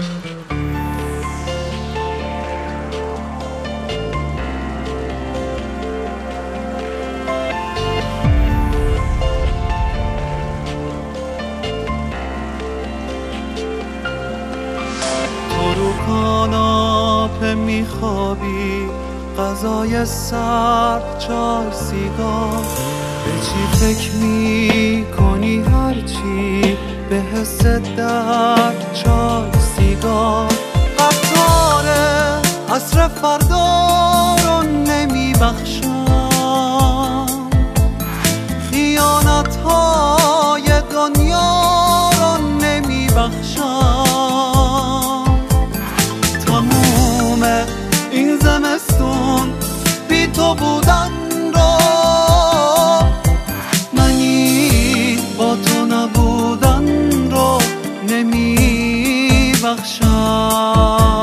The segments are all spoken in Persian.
کاناپه میخوابی، غذای سرد، چای، سیگار. به چی فکر میکنی هرچی به حس درد؟ چای، سیگار. قطار عصر فردا رو نمیبخشم، خیانت های دنیا رو نمیبخشم. این زمستون بی تو بودن رو، منی با تو نبودن رو نمی بخشم.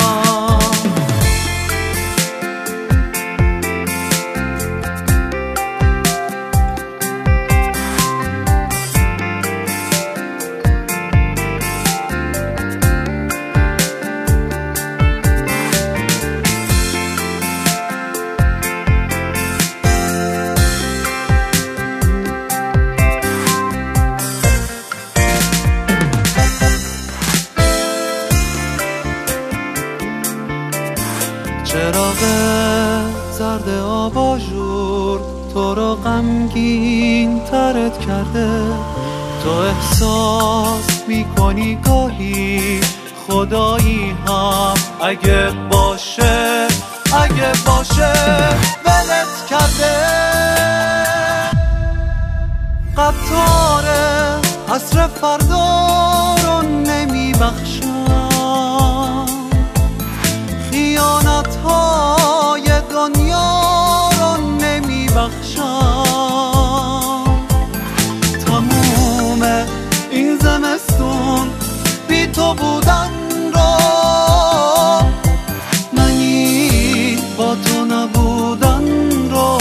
چراغ زرد آباژور تو رو غمگین ترت کرده. تو احساس میکنی گاهی خدایی هم اگه باشه ولت کرده. قطار عصر فردا رو نمیبخشم، خیانت های دنیا رو نمیبخشم. تموم این زمستون بی تو بودن رو، منی با تو نبودن رو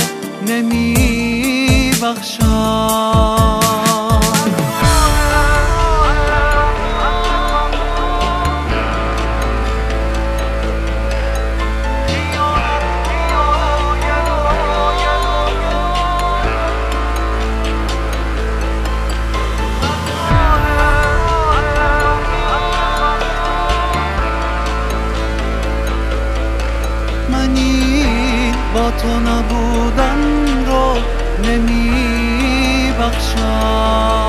نمیبخشم. منی با تو نبودن رو نمی بخشم.